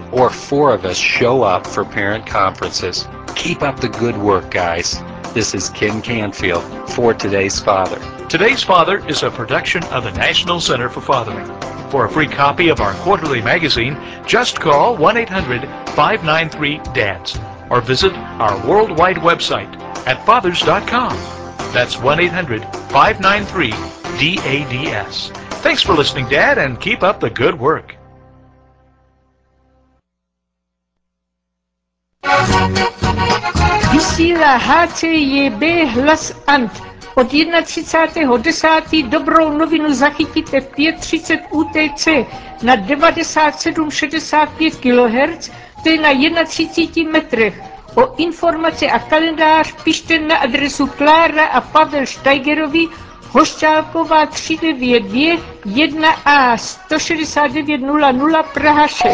or 4 of us show up for parent conferences. Keep up the good work, guys. This is Ken Canfield for Today's Father. Today's Father is a production of the National Center for Fathering. For a free copy of our quarterly magazine, just call 1-800-593-DADS or visit our worldwide website at fathers.com. That's 1-800-593-DADS. Thanks for listening, Dad, and keep up the good work. Vysílá HCJB Hlas Ant. Od 31.10. dobrou novinu zachytíte v 530 UTC na 9765 kHz, to je na 31 metrech. O informace a kalendář pište na adresu Klára a Pavel Steigerovi, Hošťálková 392 1A 16900 Praha 6.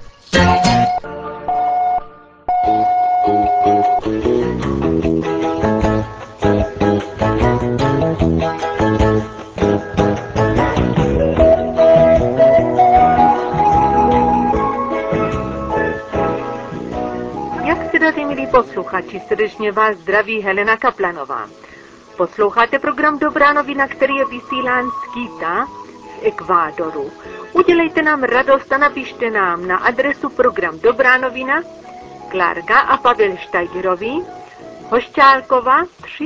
Milí posluchači, srdečně vás zdraví Helena Kaplanová. Posloucháte program Dobrá novina, který je vysílán z Quita, z Ekvádoru. Udělejte nám radost a napište nám na adresu program Dobrá novina, Klárka a Pavel Steigerovi, Hošťálkova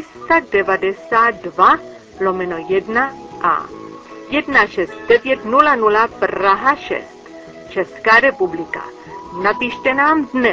392 1A 16900 Praha 6, Česká republika. Napište nám dnes.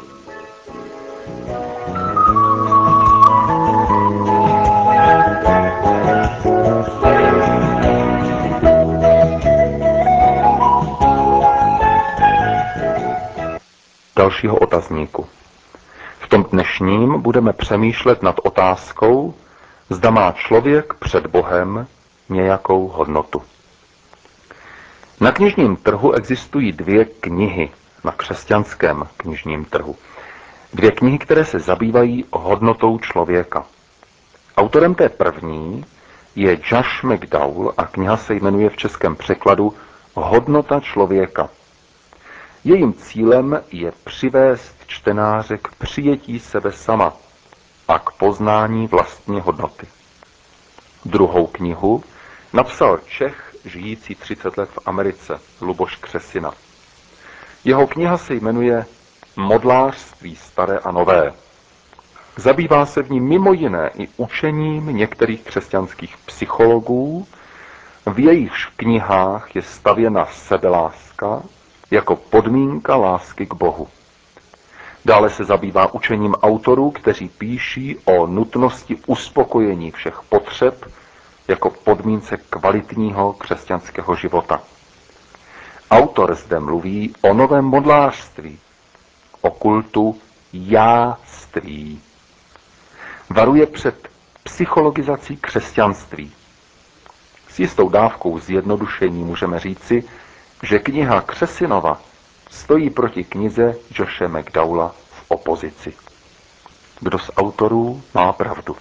Dalšího otazníku. V tom dnešním budeme přemýšlet nad otázkou, zda má člověk před Bohem nějakou hodnotu. Na knižním trhu existují 2 knihy na křesťanském knižním trhu. 2 knihy, které se zabývají hodnotou člověka. Autorem té první je Josh McDowell a kniha se jmenuje v českém překladu Hodnota člověka. Jejím cílem je přivést čtenáře k přijetí sebe sama a k poznání vlastní hodnoty. Druhou knihu napsal Čech žijící 30 let v Americe, Luboš Křesina. Jeho kniha se jmenuje Modlářství staré a nové. Zabývá se v ní mimo jiné i učením některých křesťanských psychologů, v jejichž knihách je stavěna sebeláska jako podmínka lásky k Bohu. Dále se zabývá učením autorů, kteří píší o nutnosti uspokojení všech potřeb jako podmínce kvalitního křesťanského života. Autor zde mluví o novém modlářství, o kultu jáství. Varuje před psychologizací křesťanství. S jistou dávkou zjednodušení můžeme říci, že kniha Křesinova stojí proti knize Joshe McDowella v opozici. Kdo z autorů má pravdu?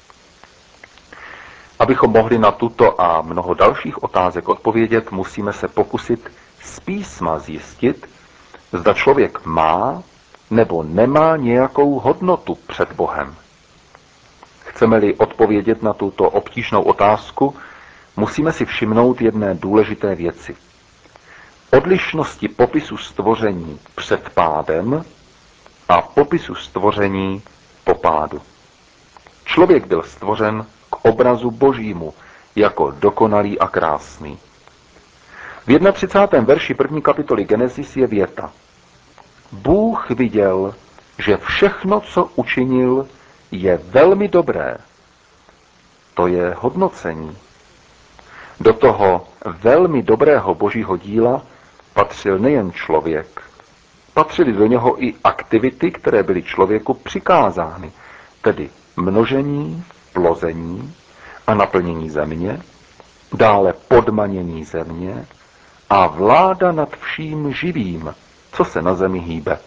Abychom mohli na tuto a mnoho dalších otázek odpovědět, musíme se pokusit z písma zjistit, zda člověk má nebo nemá nějakou hodnotu před Bohem. Chceme-li odpovědět na tuto obtížnou otázku, musíme si všimnout jedné důležité věci. Odlišnosti popisu stvoření před pádem a popisu stvoření po pádu. Člověk byl stvořen k obrazu Božímu, jako dokonalý a krásný. V 31. verši 1. kapitoly Genesis je věta. Bůh viděl, že všechno, co učinil, je velmi dobré. To je hodnocení. Do toho velmi dobrého Božího díla patřil nejen člověk. Patřily do něho i aktivity, které byly člověku přikázány, tedy množení, plození a naplnění země, dále podmanění země a vláda nad vším živým, co se na zemi hýbe.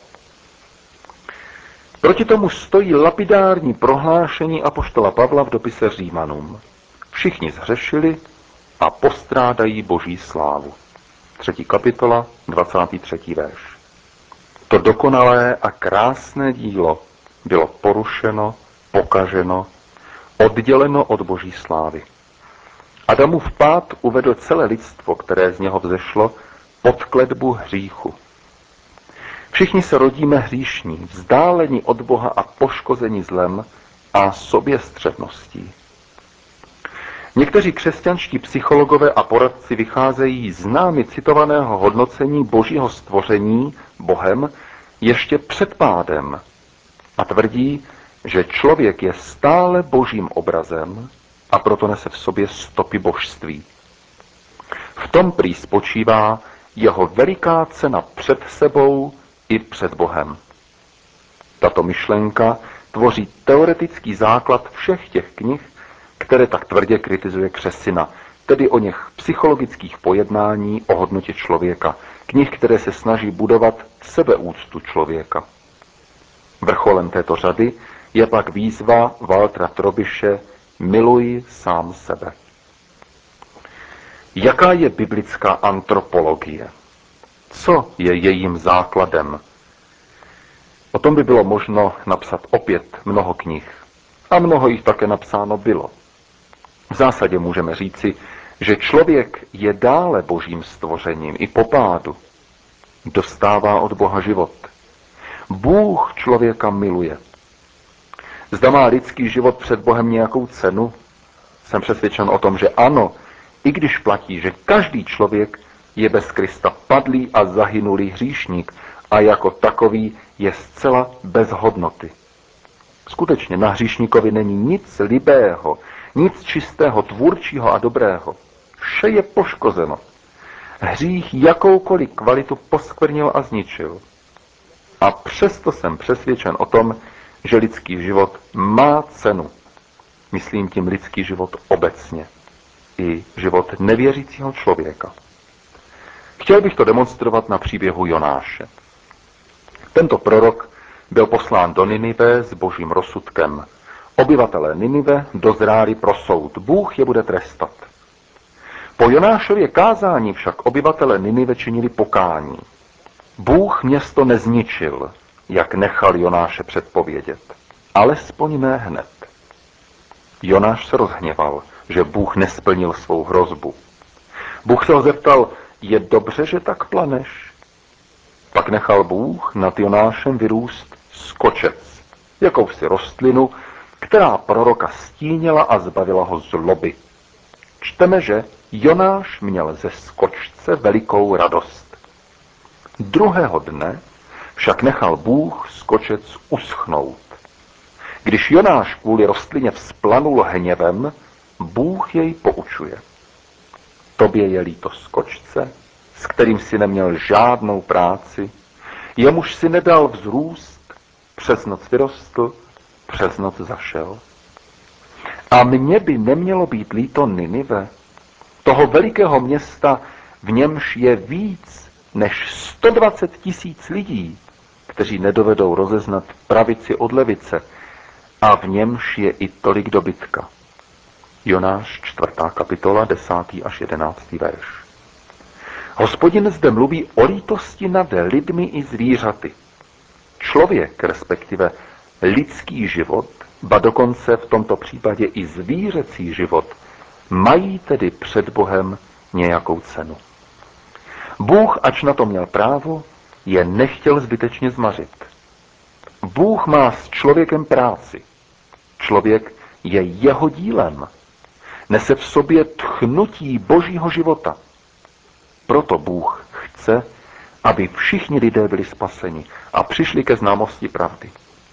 Proti tomu stojí lapidární prohlášení apoštola Pavla v dopise Římanům. Všichni zhřešili a postrádají Boží slávu. 3. kapitola, 23. verš. To dokonalé a krásné dílo bylo porušeno, pokaženo, odděleno od Boží slávy. Adamův pád uvedl celé lidstvo, které z něho vzešlo, pod kletbu hříchu. Všichni se rodíme hříšní, vzdáleni od Boha a poškozeni zlem a soběstředností. Někteří křesťanští psychologové a poradci vycházejí z námi citovaného hodnocení Božího stvoření Bohem ještě před pádem a tvrdí, že člověk je stále Božím obrazem a proto nese v sobě stopy božství. V tom prý spočívá jeho veliká cena před sebou i před Bohem. Tato myšlenka tvoří teoretický základ všech těch knih, které tak tvrdě kritizuje Křesina, tedy o něch psychologických pojednání o hodnotě člověka, knih, které se snaží budovat sebeúctu člověka. Vrcholem této řady je pak výzva Waltera Trobiše Miluj sám sebe. Jaká je biblická antropologie? Co je jejím základem? O tom by bylo možno napsat opět mnoho knih. A mnoho jich také napsáno bylo. V zásadě můžeme říci, že člověk je dále Božím stvořením i po pádu. Dostává od Boha život. Bůh člověka miluje. Zda má lidský život před Bohem nějakou cenu? Jsem přesvědčen o tom, že ano, i když platí, že každý člověk je bez Krista padlý a zahynulý hříšník a jako takový je zcela bez hodnoty. Skutečně na hříšníkovi není nic libého, nic čistého, tvůrčího a dobrého. Vše je poškozeno. Hřích jakoukoliv kvalitu poskvrnil a zničil. A přesto jsem přesvědčen o tom, že lidský život má cenu. Myslím tím lidský život obecně. I život nevěřícího člověka. Chtěl bych to demonstrovat na příběhu Jonáše. Tento prorok byl poslán do Ninive s Božím rozsudkem. Obyvatelé Ninive dozráli pro soud. Bůh je bude trestat. Po Jonášově kázání však obyvatelé Ninive činili pokání. Bůh město nezničil, jak nechal Jonáše předpovědět. Alespoň ne hned. Jonáš se rozhněval, že Bůh nesplnil svou hrozbu. Bůh se ho zeptal, je dobře, že tak planeš? Pak nechal Bůh nad Jonášem vyrůst skočec, jakousi rostlinu, která proroka stínila a zbavila ho zloby. Čteme, že Jonáš měl ze skočce velikou radost. Druhého dne však nechal Bůh skočec uschnout. Když Jonáš kvůli rostlině vzplanul hněvem, Bůh jej poučuje. Tobě je líto skočce, s kterým si neměl žádnou práci, jemuž si nedal vzrůst, přes noc vyrostl, přes noc zašel. A mně by nemělo být líto Ninive, toho velikého města, v němž je víc než 120 000 lidí, kteří nedovedou rozeznat pravici od levice, a v němž je i tolik dobytka. Jonáš 4. kapitola 10. až 11. verš. Hospodin zde mluví o lítosti nad lidmi i zvířaty. Člověk, respektive lidský život, ba dokonce v tomto případě i zvířecí život, mají tedy před Bohem nějakou cenu. Bůh, ač na to měl právo, je nechtěl zbytečně zmařit. Bůh má s člověkem práci. Člověk je jeho dílem. Nese v sobě tchnutí Božího života. Proto Bůh chce, aby všichni lidé byli spaseni a přišli ke známosti pravdy.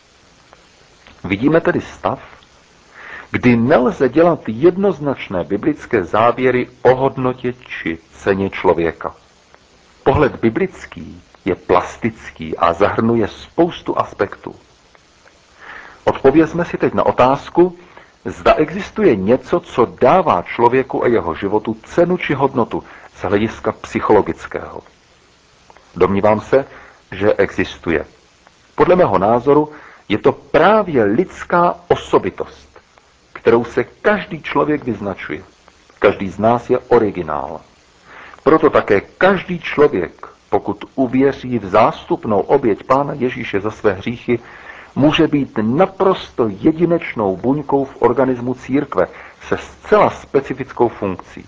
Vidíme tedy stav, kdy nelze dělat jednoznačné biblické závěry o hodnotě či ceně člověka. Pohled biblický je plastický a zahrnuje spoustu aspektů. Odpovězme si teď na otázku, zda existuje něco, co dává člověku a jeho životu cenu či hodnotu z hlediska psychologického. Domnívám se, že existuje. Podle mého názoru je to právě lidská osobitost, kterou se každý člověk vyznačuje. Každý z nás je originál. Proto také každý člověk pokud uvěří v zástupnou oběť Pána Ježíše za své hříchy, může být naprosto jedinečnou buňkou v organismu církve se zcela specifickou funkcí.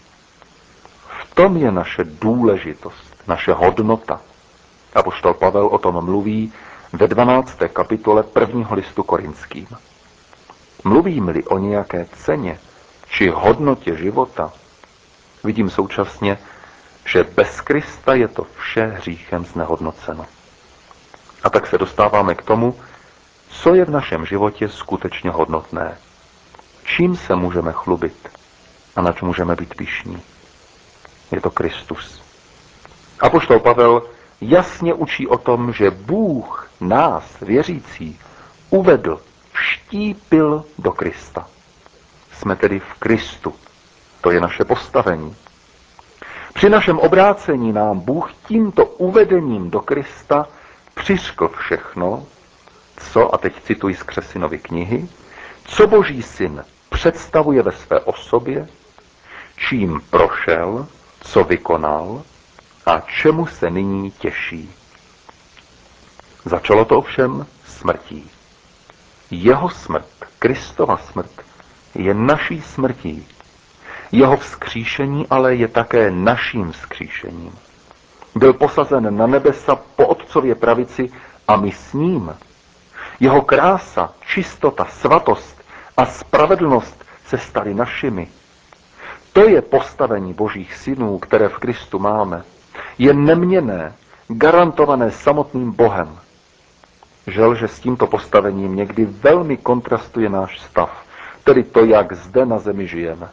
V tom je naše důležitost, naše hodnota. Apoštol Pavel o tom mluví ve 12. kapitole 1. listu Korinským. Mluvím-li o nějaké ceně či hodnotě života, vidím současně, že bez Krista je to vše hříchem znehodnoceno. A tak se dostáváme k tomu, co je v našem životě skutečně hodnotné. Čím se můžeme chlubit a nač můžeme být pyšní. Je to Kristus. Apoštol Pavel jasně učí o tom, že Bůh nás, věřící, uvedl, vštípil do Krista. Jsme tedy v Kristu. To je naše postavení. Při našem obrácení nám Bůh tímto uvedením do Krista přiřkl všechno, co, a teď cituji z Křesinovy knihy, co Boží syn představuje ve své osobě, čím prošel, co vykonal a čemu se nyní těší. Začalo to ovšem smrtí. Jeho smrt, Kristova smrt, je naší smrtí. Jeho vzkříšení ale je také naším vzkříšením. Byl posazen na nebesa po Otcově pravici a my s ním. Jeho krása, čistota, svatost a spravedlnost se staly našimi. To je postavení Božích synů, které v Kristu máme. Je neměnné, garantované samotným Bohem. Žel, že s tímto postavením někdy velmi kontrastuje náš stav, tedy to, jak zde na zemi žijeme.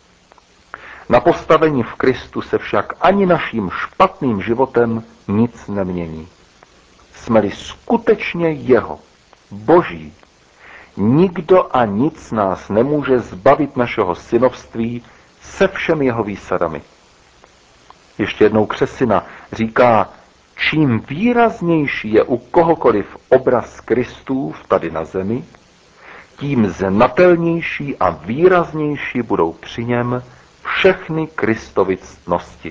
Na postavení v Kristu se však ani naším špatným životem nic nemění. Jsme-li skutečně Jeho, Boží, nikdo a nic nás nemůže zbavit našeho synovství se všemi jeho výsadami. Ještě jednou Křesina říká, čím výraznější je u kohokoliv obraz Kristův tady na zemi, tím znatelnější a výraznější budou při něm všechny Kristovy ctnosti.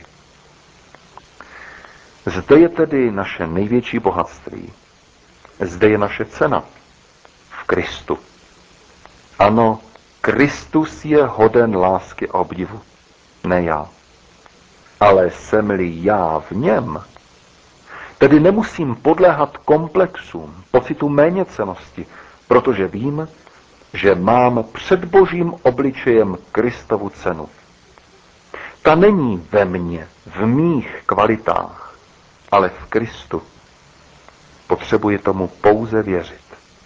Zde je tedy naše největší bohatství. Zde je naše cena. V Kristu. Ano, Kristus je hoden lásky a obdivu. Ne já. Ale jsem-li já v něm, tedy nemusím podléhat komplexům, pocitu méněcennosti, protože vím, že mám před Božím obličejem Kristovu cenu. Ta není ve mně, v mých kvalitách, ale v Kristu. Potřebuji tomu pouze věřit.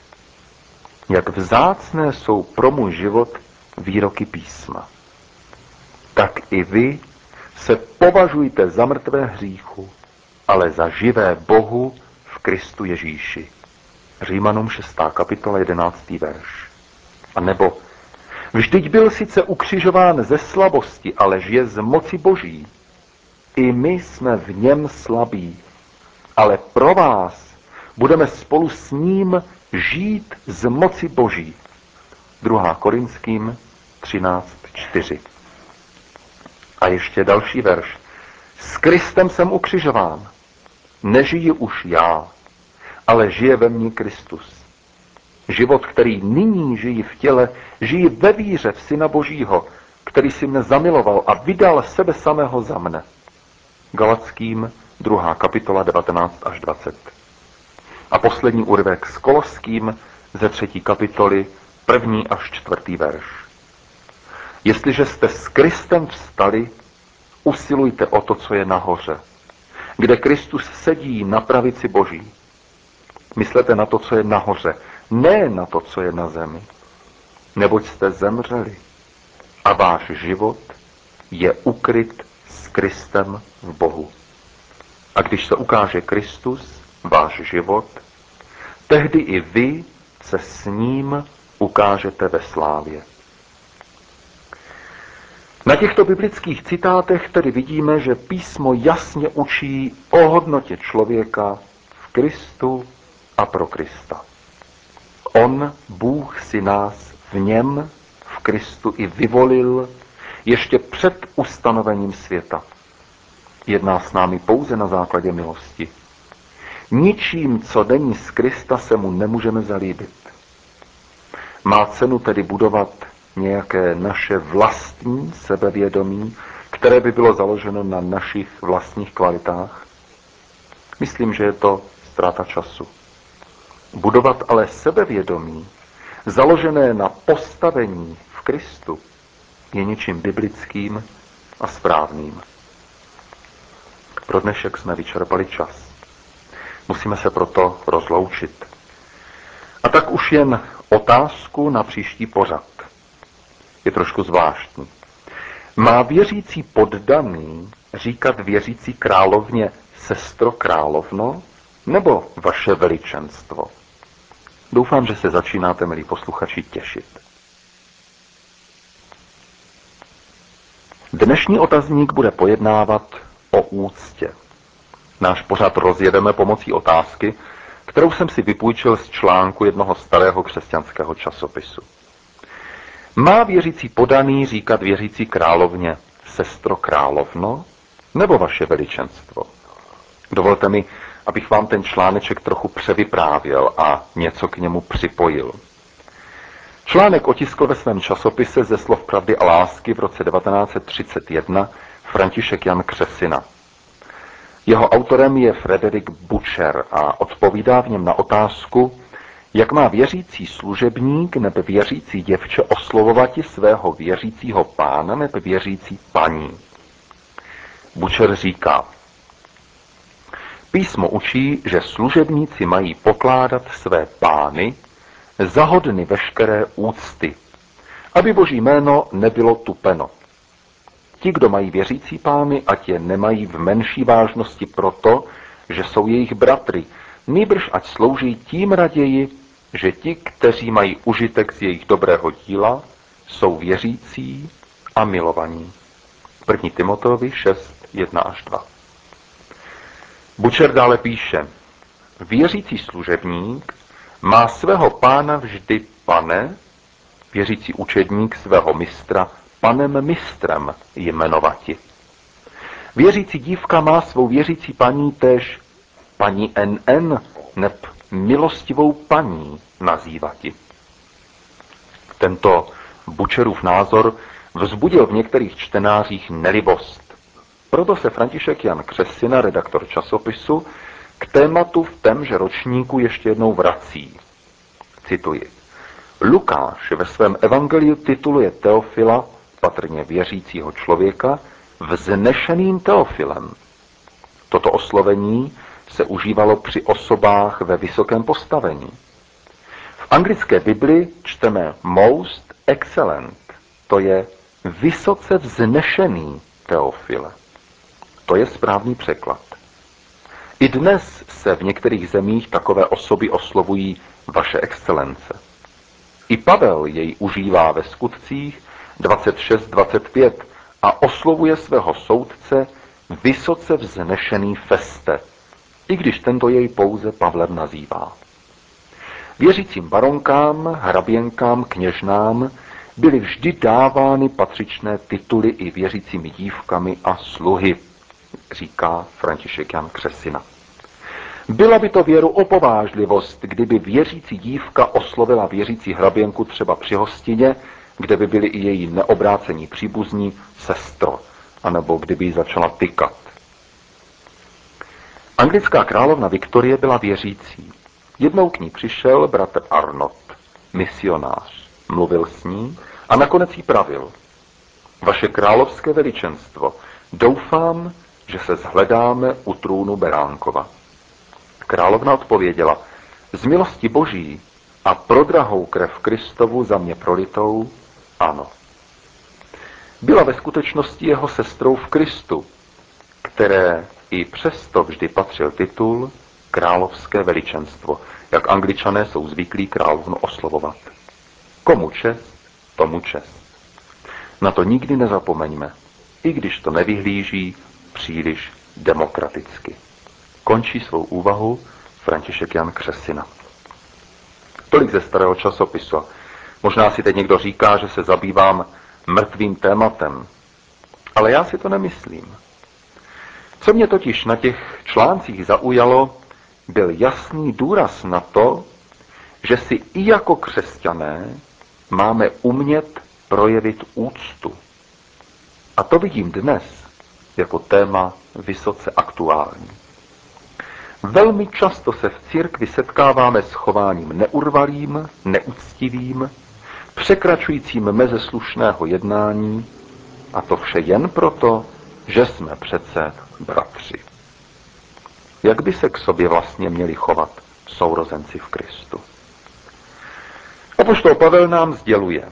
Jak vzácné jsou pro můj život výroky písma. Tak i vy se považujte za mrtvé hříchu, ale za živé Bohu v Kristu Ježíši. Římanům 6. kapitola 11. verš. A nebo vždyť byl sice ukřižován ze slabosti, ale žije z moci Boží. I my jsme v něm slabí, ale pro vás budeme spolu s ním žít z moci Boží. 2. Korinským 13.4. A ještě další verš. S Kristem jsem ukřižován. Nežiji už já, ale žije ve mně Kristus. Život, který nyní žijí v těle, žijí ve víře v Syna Božího, který si mne zamiloval a vydal sebe samého za mne. Galackým 2. kapitola 19 až 20. A poslední úryvek s Koloským ze 3. kapitoly 1. až 4. verš. Jestliže jste s Kristem vstali, usilujte o to, co je nahoře, kde Kristus sedí na pravici Boží. Myslete na to, co je nahoře, ne na to, co je na zemi. Neboť jste zemřeli a váš život je ukryt s Kristem v Bohu. A když se ukáže Kristus, váš život, tehdy i vy se s ním ukážete ve slávě. Na těchto biblických citátech tedy vidíme, že písmo jasně učí o hodnotě člověka v Kristu a pro Krista. On, Bůh, si nás v něm, v Kristu i vyvolil ještě před ustanovením světa. Jedná s námi pouze na základě milosti. Ničím, co není z Krista, se mu nemůžeme zalíbit. Má cenu tedy budovat nějaké naše vlastní sebevědomí, které by bylo založeno na našich vlastních kvalitách? Myslím, že je to ztráta času. Budovat ale sebevědomí, založené na postavení v Kristu, je něčím biblickým a správným. Pro dnešek jsme vyčerpali čas. Musíme se proto rozloučit. A tak už jen otázku na příští pořad. Je trošku zvláštní. Má věřící poddaný říkat věřící královně sestro královno nebo vaše veličenstvo? Doufám, že se začínáte, milí posluchači, těšit. Dnešní otazník bude pojednávat o úctě. Náš pořad rozjedeme pomocí otázky, kterou jsem si vypůjčil z článku jednoho starého křesťanského časopisu. Má věřící poddaný říkat věřící královně sestro královno nebo vaše veličenstvo? Dovolte mi, abych vám ten článeček trochu převyprávěl a něco k němu připojil. Článek otiskl ve svém časopise Ze slov pravdy a lásky v roce 1931 František Jan Křesina. Jeho autorem je Frederick Bucher a odpovídá v něm na otázku, jak má věřící služebník nebo věřící děvče oslovovati svého věřícího pána nebo věřící paní. Bucher říká, písmo učí, že služebníci mají pokládat své pány za hodny veškeré úcty, aby Boží jméno nebylo tupeno. Ti, kdo mají věřící pány, ať je nemají v menší vážnosti proto, že jsou jejich bratry, nýbrž ať slouží tím raději, že ti, kteří mají užitek z jejich dobrého díla, jsou věřící a milovaní. 1. Timoteovi 6, 1 až 2. Bucher dále píše, věřící služebník má svého pána vždy pane, věřící učedník svého mistra panem mistrem jmenovati. Věřící dívka má svou věřící paní též paní NN neb milostivou paní nazývati. Tento Bucherův názor vzbudil v některých čtenářích nelibost. Proto se František Jan Křesina, redaktor časopisu, k tématu v témže ročníku ještě jednou vrací. Cituji. Lukáš ve svém evangeliu tituluje Teofila, patrně věřícího člověka, vznešeným Teofilem. Toto oslovení se užívalo při osobách ve vysokém postavení. V anglické Bibli čteme most excellent, to je vysoce vznešený Teofile. To je správný překlad. I dnes se v některých zemích takové osoby oslovují vaše excelence. I Pavel jej užívá ve skutcích 26-25 a oslovuje svého soudce vysoce vznešený Feste, i když tento jej pouze Pavlem nazývá. Věřícím baronkám, hraběnkám, kněžnám byly vždy dávány patřičné tituly i věřícími dívkami a sluhy, říká František Jan Křesina. Byla by to věru opovážlivost, kdyby věřící dívka oslovila věřící hraběnku třeba při hostině, kde by byli i její neobrácení příbuzní sestro, anebo kdyby ji začala tykat. Anglická královna Viktorie byla věřící. Jednou k ní přišel bratr Arnott, misionář, mluvil s ní a nakonec jí pravil. Vaše královské veličenstvo, doufám, že se shledáme u trůnu Beránkova. Královna odpověděla, z milosti Boží a pro drahou krev Kristovu za mě prolitou, ano. Byla ve skutečnosti jeho sestrou v Kristu, které i přesto vždy patřil titul královské veličenstvo, jak Angličané jsou zvyklí královnu oslovovat. Komu čest, tomu čest. Na to nikdy nezapomeňme, i když to nevyhlíží příliš demokraticky. Končí svou úvahu František Jan Křesina. Tolik ze starého časopisu. Možná si teď někdo říká, že se zabývám mrtvým tématem, ale já si to nemyslím. Co mě totiž na těch článcích zaujalo, byl jasný důraz na to, že si i jako křesťané máme umět projevit úctu. A to vidím dnes jako téma vysoce aktuální. Velmi často se v církvi setkáváme s chováním neurvalým, neúctivým, překračujícím meze slušného jednání, a to vše jen proto, že jsme přece bratři. Jak by se k sobě vlastně měli chovat sourozenci v Kristu? Apoštol Pavel nám sděluje: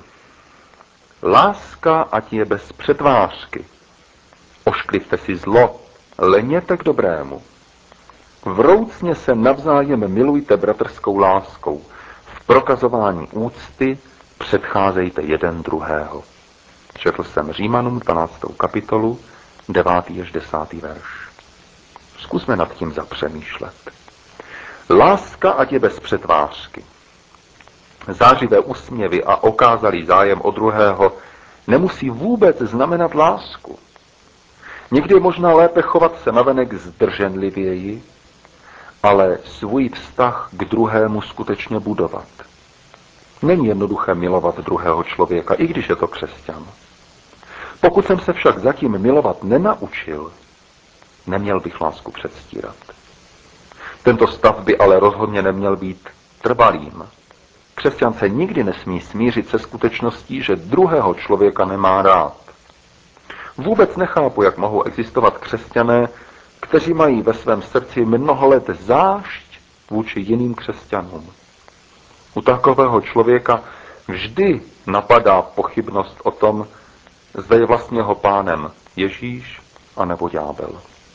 láska ať je bez přetvářky. Ošklivte si zlo, lněte k dobrému. Vroucně se navzájem milujte bratrskou láskou. V prokazování úcty předcházejte jeden druhého. Četl jsem Římanům 12. kapitolu, 9. až 10. verš. Zkusme nad tím zapřemýšlet. Láska ať je bez přetvářky. Zářivé úsměvy a okázalý zájem o druhého nemusí vůbec znamenat lásku. Někdy je možná lépe chovat se navenek zdrženlivěji, ale svůj vztah k druhému skutečně budovat. Není jednoduché milovat druhého člověka, i když je to křesťan. Pokud jsem se však zatím milovat nenaučil, neměl bych lásku předstírat. Tento stav by ale rozhodně neměl být trvalým. Křesťan se nikdy nesmí smířit se skutečností, že druhého člověka nemá rád. Vůbec nechápu, jak mohou existovat křesťané, kteří mají ve svém srdci mnoho let zášť vůči jiným křesťanům. U takového člověka vždy napadá pochybnost o tom, zda je vlastně jeho pánem Ježíš anebo ďábel.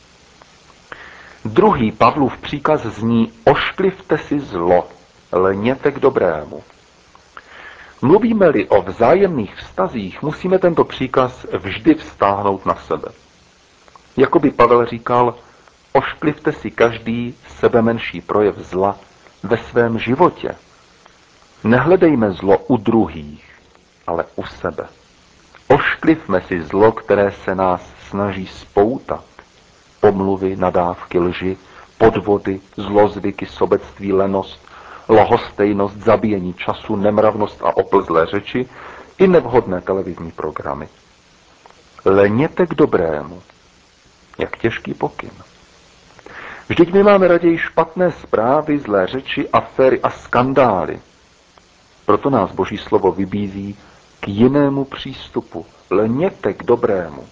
Druhý Pavlův příkaz zní: ošklivte si zlo, lněte k dobrému. Mluvíme-li o vzájemných vztazích, musíme tento příkaz vždy vztáhnout na sebe. Jakoby Pavel říkal: ošklivte si každý sebemenší projev zla ve svém životě. Nehledejme zlo u druhých, ale u sebe. Ošklivme si zlo, které se nás snaží spoutat. Pomluvy, nadávky, lži, podvody, zlozvyky, sobectví, lenost, lhostejnost, zabíjení času, nemravnost a oplzlé řeči i nevhodné televizní programy. Lněte k dobrému. Jak těžký pokyn. Vždyť my máme raději špatné zprávy, zlé řeči, aféry a skandály. Proto nás Boží slovo vybízí k jinému přístupu. Lněte k dobrému.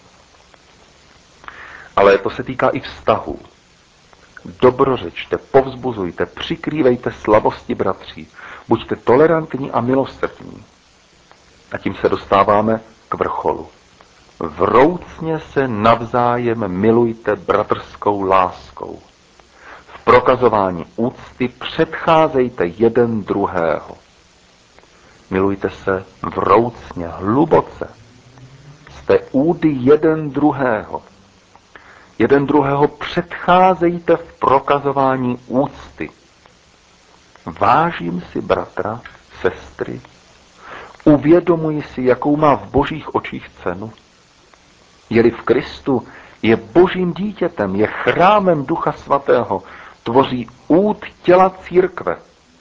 Ale to se týká i vztahů. Dobrořečte, povzbuzujte, přikrývejte slabosti bratří. Buďte tolerantní a milosrdní. A tím se dostáváme k vrcholu. Vroucně se navzájem milujte bratrskou láskou. V prokazování úcty předcházejte jeden druhého. Milujte se vroucně, hluboce. Jste údy jeden druhého. Jeden druhého předcházejte v prokazování úcty. Vážím si bratra, sestry, uvědomuji si, jakou má v Božích očích cenu. Je-li v Kristu, je Božím dítětem, je chrámem Ducha Svatého, tvoří úd těla církve.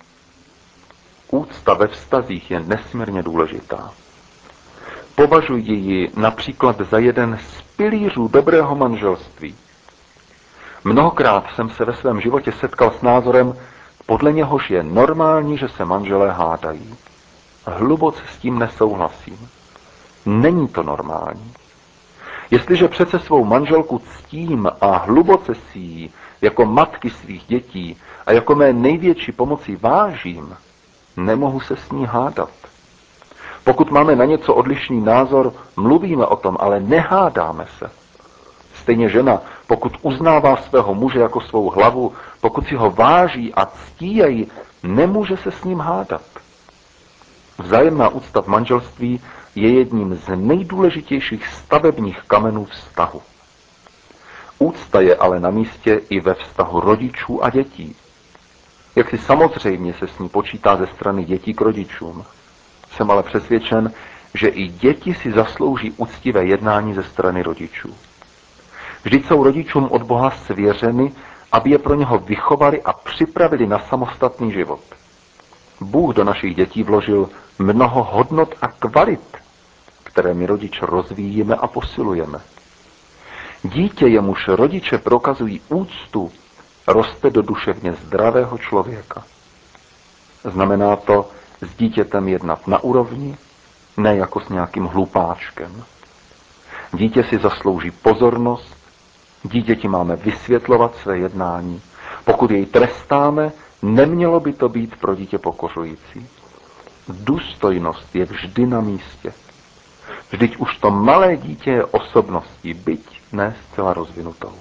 Úcta ve vztazích je nesmírně důležitá. Považuji ji například za jeden z pilířů dobrého manželství. Mnohokrát jsem se ve svém životě setkal s názorem, podle něhož je normální, že se manželé hádají. Hluboce s tím nesouhlasím. Není to normální. Jestliže přece svou manželku ctím a hluboce si ji jako matky svých dětí a jako mé největší pomoci vážím, nemohu se s ní hádat. Pokud máme na něco odlišný názor, mluvíme o tom, ale nehádáme se. Stejně žena, pokud uznává svého muže jako svou hlavu, pokud si ho váží a ctí jej, nemůže se s ním hádat. Vzájemná úcta v manželství je jedním z nejdůležitějších stavebních kamenů vztahu. Úcta je ale na místě i ve vztahu rodičů a dětí. Jak si samozřejmě se s ní počítá ze strany dětí k rodičům. Jsem ale přesvědčen, že i děti si zaslouží úctivé jednání ze strany rodičů. Vždyť jsou rodičům od Boha svěřeny, aby je pro něho vychovali a připravili na samostatný život. Bůh do našich dětí vložil mnoho hodnot a kvalit, které my rodiče rozvíjíme a posilujeme. Dítě, jemuž rodiče prokazují úctu, roste do duševně zdravého člověka. Znamená to s dítětem jednat na úrovni, ne jako s nějakým hlupáčkem. Dítě si zaslouží pozornost, dítěti máme vysvětlovat své jednání. Pokud jej trestáme, nemělo by to být pro dítě pokořující. Důstojnost je vždy na místě. Vždyť už to malé dítě je osobností, byť ne zcela rozvinutou.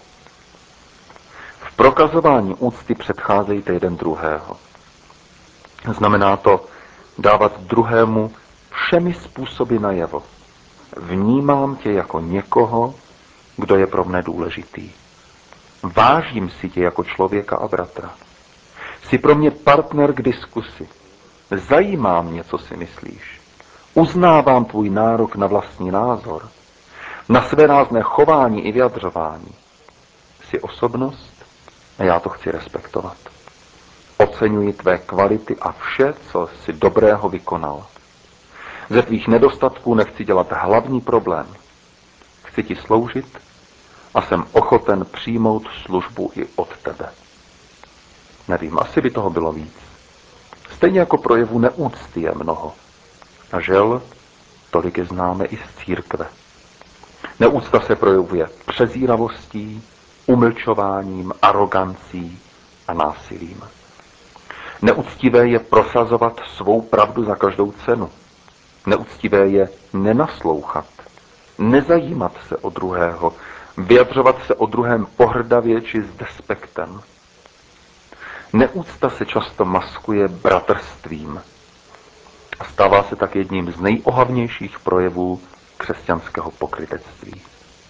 V prokazování úcty předcházejte jeden druhého. Znamená to dávat druhému všemi způsoby najevo. Vnímám tě jako někoho, kdo je pro mne důležitý. Vážím si tě jako člověka a bratra. Jsi pro mě partner k diskusi. Zajímá mě, co si myslíš. Uznávám tvůj nárok na vlastní názor, na své rázné chování i vyjadřování. Jsi osobnost a já to chci respektovat. Oceňuji tvé kvality a vše, co jsi dobrého vykonal. Ze tvých nedostatků nechci dělat hlavní problém. Chci ti sloužit a jsem ochoten přijmout službu i od tebe. Nevím, asi by toho bylo víc. Stejně jako projevu neúcty je mnoho. A žel, tolik je známe i z církve. Neúcta se projevuje přezíravostí, umlčováním, arogancí a násilím. Neúctivé je prosazovat svou pravdu za každou cenu. Neúctivé je nenaslouchat, nezajímat se o druhého, vyjadřovat se o druhém pohrdavě či s despektem. Neúcta se často maskuje bratrstvím a stává se tak jedním z nejohavnějších projevů křesťanského pokrytectví.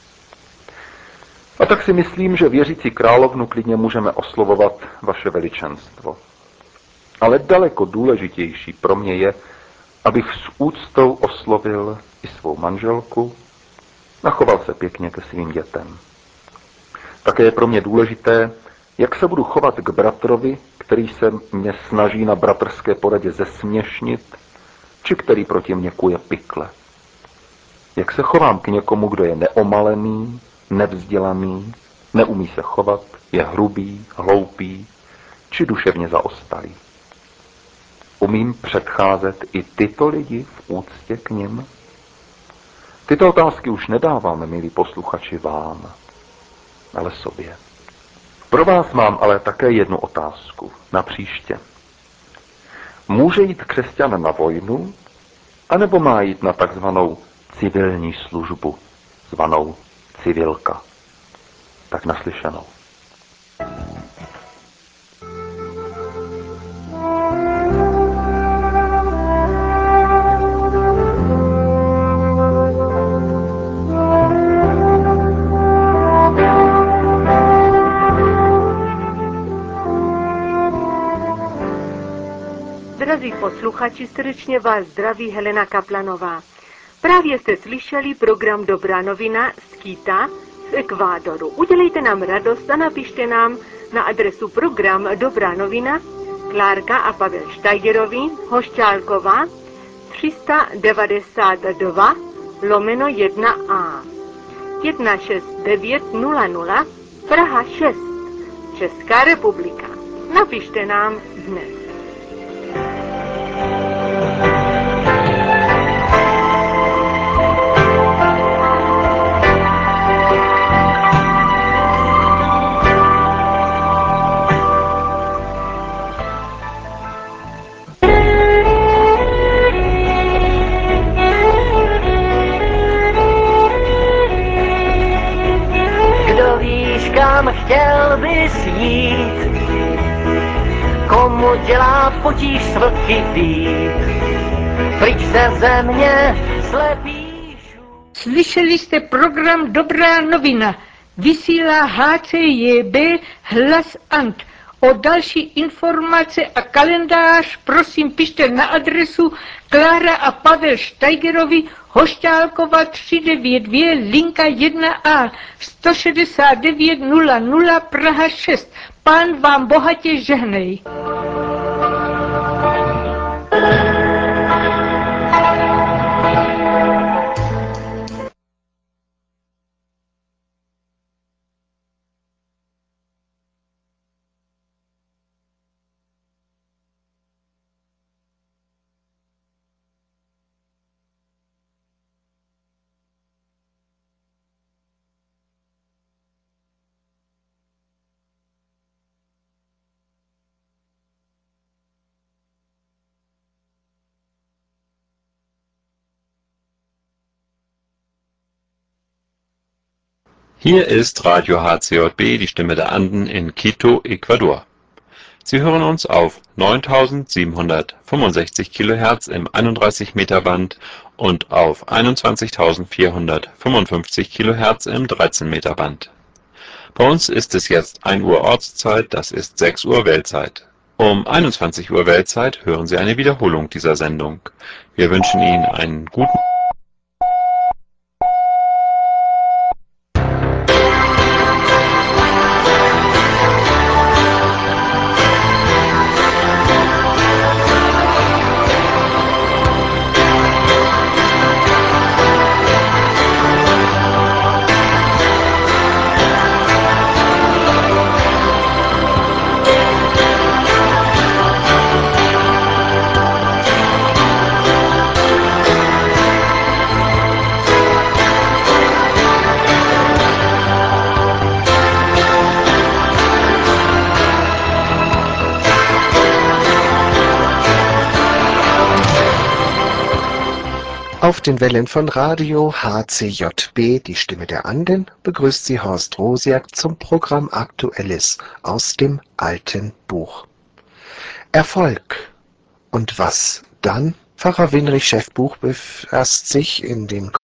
A tak si myslím, že věřící královnu klidně můžeme oslovovat vaše veličenstvo. Ale daleko důležitější pro mě je, abych s úctou oslovil i svou manželku a choval se pěkně ke svým dětem. Také je pro mě důležité, jak se budu chovat k bratrovi, který se mě snaží na bratrské poradě zesměšnit, či který proti mě kuje pikle. Jak se chovám k někomu, kdo je neomalený, nevzdělaný, neumí se chovat, je hrubý, hloupý, či duševně zaostalý. Umím předcházet i tyto lidi v úctě k nim? Tyto otázky už nedávám, milí posluchači, vám, ale sobě. Pro vás mám ale také jednu otázku na příště. Může jít křesťan na vojnu, anebo má jít na takzvanou civilní službu, zvanou civilka? Tak naslyšenou. Drazí posluchači, srdečně vás zdraví Helena Kaplanová. Právě jste slyšeli program Dobrá novina z Quita z Ekvádoru. Udělejte nám radost a napište nám na adresu program Dobrá novina, Klárka a Pavel Štajgerovi, Hošťálková, 392/1A, 16900, Praha 6, Česká republika. Napište nám dnes. Kam chtěl bys jít, komu dělá potíž s vlky být, pryč ze země slepíš. Slyšeli jste program Dobrá novina. Vysílá HCJB Hlas Ant. O další informace a kalendář prosím pište na adresu Klára a Pavel Štajgerovi, Hošťálkova 392, linka 1A, 169 00 Praha 6. Pán vám bohatě žehnej. Hier ist Radio HCJB, die Stimme der Anden in Quito, Ecuador. Sie hören uns auf 9765 kHz im 31 Meter Band und auf 21.455 kHz im 13 Meter Band. Bei uns ist es jetzt 1 Uhr Ortszeit, das ist 6 Uhr Weltzeit. Um 21 Uhr Weltzeit hören Sie eine Wiederholung dieser Sendung. Wir wünschen Ihnen einen guten Auf den Wellen von Radio HCJB, die Stimme der Anden, begrüßt Sie Horst Rosiak zum Programm Aktuelles aus dem alten Buch. Erfolg. Und was dann? Pfarrer Winrich Schäffbuch befasst sich in den